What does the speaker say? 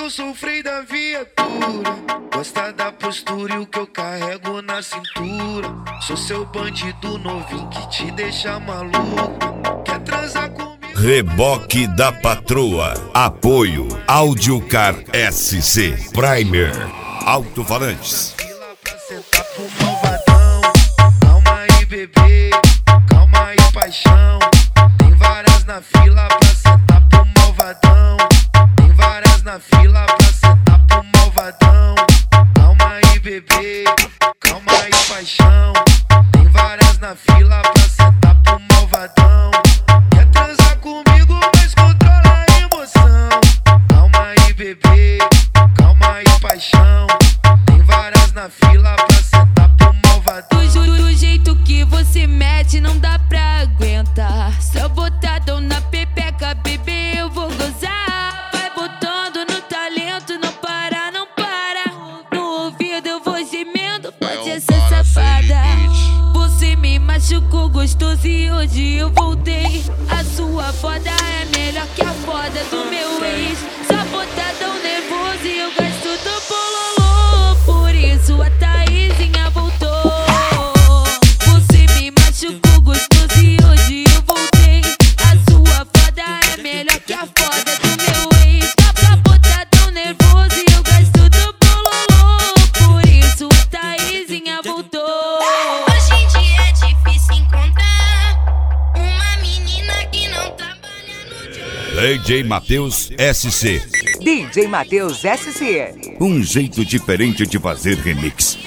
sou o freio da viatura. Gosta da postura e o que eu carrego na cintura. Sou seu bandido novinho que te deixa maluco. Quer transar comigo? Reboque da Patroa. Apoio Audiocar SC Primer Alto-falantes. Sentar pro malvadão. Calma aí, bebê. Calma aí, paixão. Tem várias na fila pra sentar pro malvadão. Tem várias na fila pra sentar pro malvadão. Calma aí, bebê. Calma aí, paixão. Tem várias na fila pra sentar pro malvadão. Quer transar comigo, mas controla a emoção. Calma aí, bebê. Calma aí, paixão. Tem várias na fila pra sentar pro malvadão. Do jeito que você mete não dá pra aguentar. Só botadão na pepeca, bebê, eu vou gozar. Vai botando no talento, não para, não para. No ouvido eu vou gemendo, pode ser safada. Você me machucou gostoso e hoje eu voltei. A sua foda é melhor que a foda do meu ex. Só botadão nervoso e eu gasto do bololô. Por isso a Taizinha voltou. Você me machucou gostoso e hoje eu voltei. A sua foda é melhor que a foda do meu ex. Só botadão nervoso e eu gasto do bololô. Por isso a Taizinha voltou. Hoje em dia é difícil encontrar uma menina que não trabalha no dia. DJ Matheus SC. DJ Matheus SC. Um jeito diferente de fazer remix.